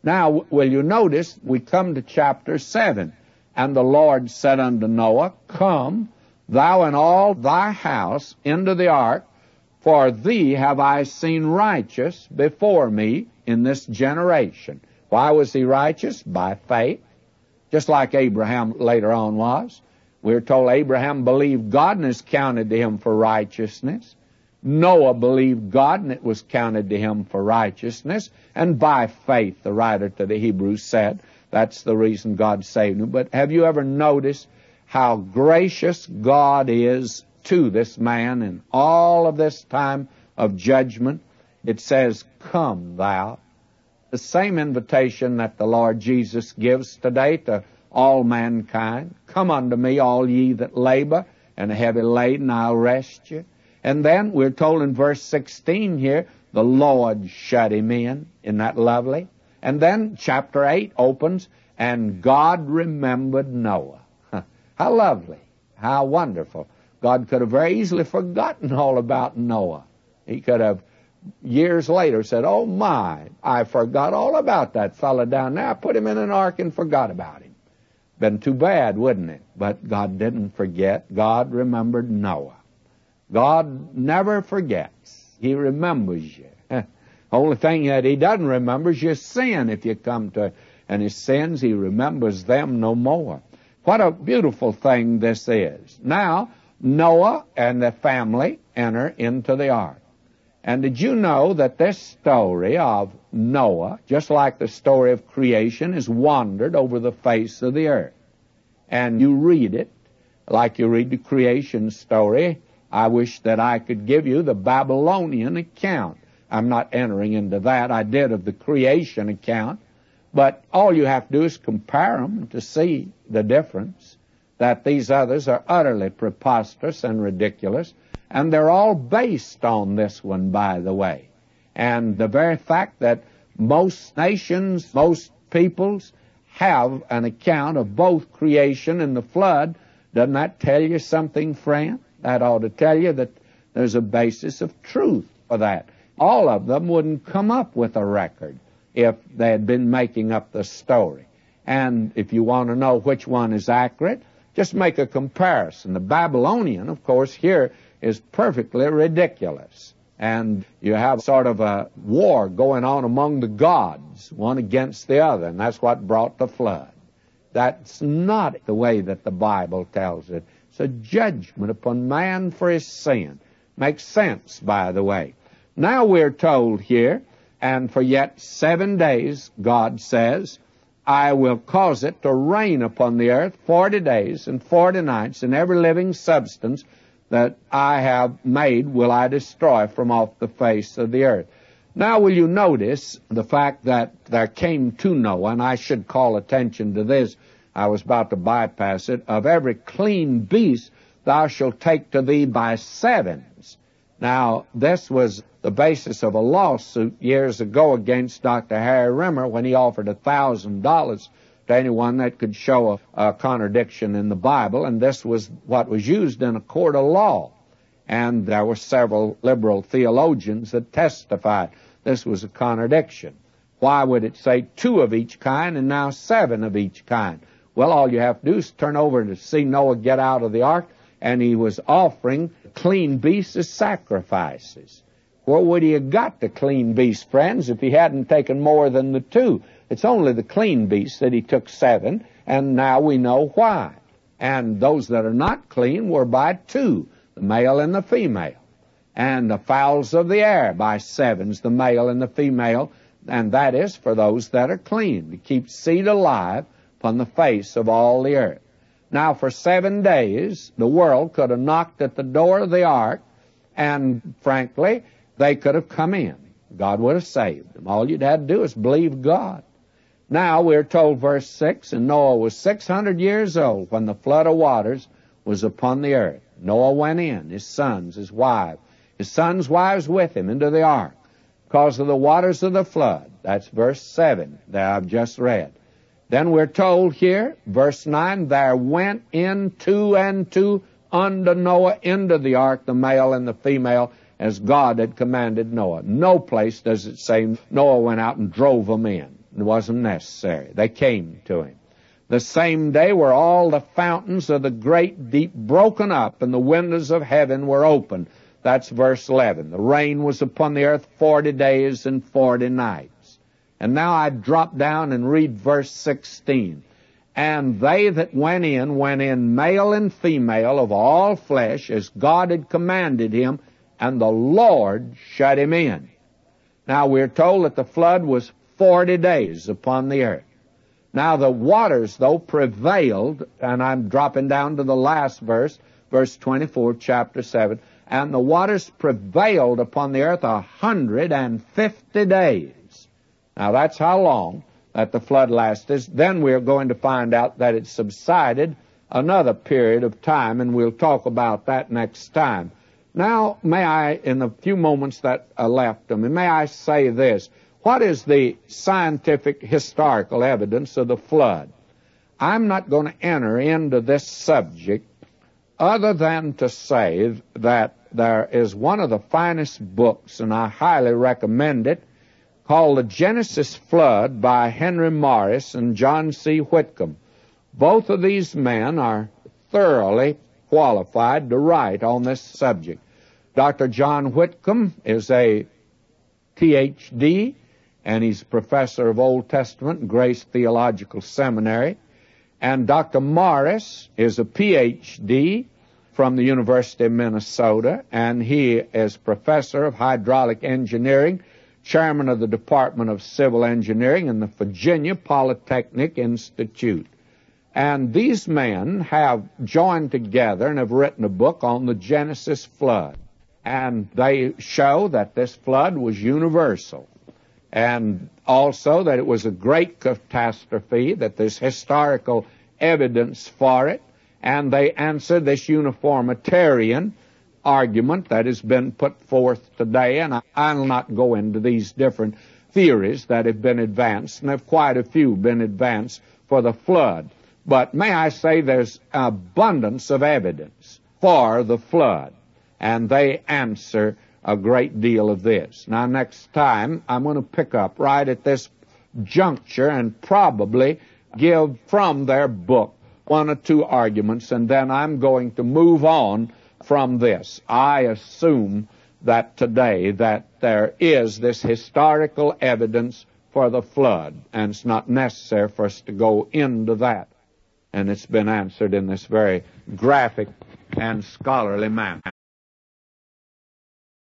Now, will you notice, we come to chapter 7. And the Lord said unto Noah, Come, thou and all thy house into the ark, for thee have I seen righteous before me in this generation. Why was he righteous? By faith, just like Abraham later on was. We're told Abraham believed God, and it's counted to him for righteousness. Noah believed God, and it was counted to him for righteousness. And by faith, the writer to the Hebrews said, that's the reason God saved him. But have you ever noticed how gracious God is to this man in all of this time of judgment? It says, Come thou. The same invitation that the Lord Jesus gives today to all mankind. Come unto me, all ye that labor and are heavy laden, I'll rest you. And then we're told in verse 16 here, the Lord shut him in. Isn't that lovely? And then chapter 8 opens, and God remembered Noah. How lovely. How wonderful. God could have very easily forgotten all about Noah. He could have years later said, oh my, I forgot all about that fellow down there. I put him in an ark and forgot about him. Been too bad, wouldn't it? But God didn't forget. God remembered Noah. God never forgets. He remembers you. Only thing that he doesn't remember is your sin. If you come to and his sins, he remembers them no more. What a beautiful thing this is. Now, Noah and the family enter into the ark. And did you know that this story of Noah, just like the story of creation, has wandered over the face of the earth? And you read it like you read the creation story. I wish that I could give you the Babylonian account. I'm not entering into that. I did of the creation account. But all you have to do is compare them to see the difference, that these others are utterly preposterous and ridiculous. And they're all based on this one, by the way. And the very fact that most nations, most peoples have an account of both creation and the flood, doesn't that tell you something, friend? That ought to tell you that there's a basis of truth for that. All of them wouldn't come up with a record if they had been making up the story. And if you want to know which one is accurate, just make a comparison. The Babylonian, of course, here is perfectly ridiculous. And you have sort of a war going on among the gods, one against the other, and that's what brought the flood. That's not the way that the Bible tells it. It's a judgment upon man for his sin. Makes sense, by the way. Now we're told here, and for yet 7 days, God says, I will cause it to rain upon the earth 40 days and 40 nights, and every living substance that I have made will I destroy from off the face of the earth. Now will you notice the fact that there came to Noah, and I should call attention to this, I was about to bypass it, of every clean beast thou shalt take to thee by sevens. Now, this was the basis of a lawsuit years ago against Dr. Harry Rimmer when he offered $1,000 to anyone that could show a contradiction in the Bible, and this was what was used in a court of law. And there were several liberal theologians that testified this was a contradiction. Why would it say 2 of each kind and now 7 of each kind? Well, all you have to do is turn over to see Noah get out of the ark, and he was offering clean beasts as sacrifices. Where would he have got the clean beast, friends, if he hadn't taken more than the 2? It's only the clean beasts that he took 7, and now we know why. And those that are not clean were by 2, the male and the female. And the fowls of the air by 7s, the male and the female, and that is for those that are clean, to keep seed alive upon the face of all the earth. Now, for 7 days, the world could have knocked at the door of the ark, and frankly, they could have come in. God would have saved them. All you'd had to do is believe God. Now, we're told, verse 6, and Noah was 600 years old when the flood of waters was upon the earth. Noah went in, his sons, his sons' wives with him into the ark, because of the waters of the flood. That's verse 7 that I've just read. Then we're told here, verse 9, there went in 2 and 2 unto Noah into the ark, the male and the female, as God had commanded Noah. No place does it say Noah went out and drove them in. It wasn't necessary. They came to him. The same day were all the fountains of the great deep broken up, and the windows of heaven were opened. That's verse 11. The rain was upon the earth 40 days and 40 nights. And now I drop down and read verse 16. And they that went in male and female of all flesh, as God had commanded him, and the Lord shut him in. Now we're told that the flood was 40 days upon the earth. Now the waters, though, prevailed, and I'm dropping down to the last verse, verse 24, chapter 7, and the waters prevailed upon the earth 150 days. Now that's how long that the flood lasted. Then we're going to find out that it subsided another period of time, and we'll talk about that next time. Now, may I, in the few moments that are left of me, may I say this. What is the scientific historical evidence of the flood? I'm not going to enter into this subject other than to say that there is one of the finest books, and I highly recommend it, called The Genesis Flood by Henry Morris and John C. Whitcomb. Both of these men are thoroughly qualified to write on this subject. Dr. John Whitcomb is a Ph.D., and he's professor of Old Testament at Grace Theological Seminary. And Dr. Morris is a Ph.D. from the University of Minnesota, and he is professor of hydraulic engineering, chairman of the Department of Civil Engineering in the Virginia Polytechnic Institute. And these men have joined together and have written a book on the Genesis flood. And they show that this flood was universal, and also that it was a great catastrophe, that there's historical evidence for it, and they answer this uniformitarian argument that has been put forth today, and I'll not go into these different theories that have been advanced, and have quite a few been advanced for the flood. But may I say there's abundance of evidence for the flood, and they answer a great deal of this. Now, next time, I'm going to pick up right at this juncture and probably give from their book one or two arguments, and then I'm going to move on from this. I assume that today that there is this historical evidence for the flood, and it's not necessary for us to go into that. And it's been answered in this very graphic and scholarly manner.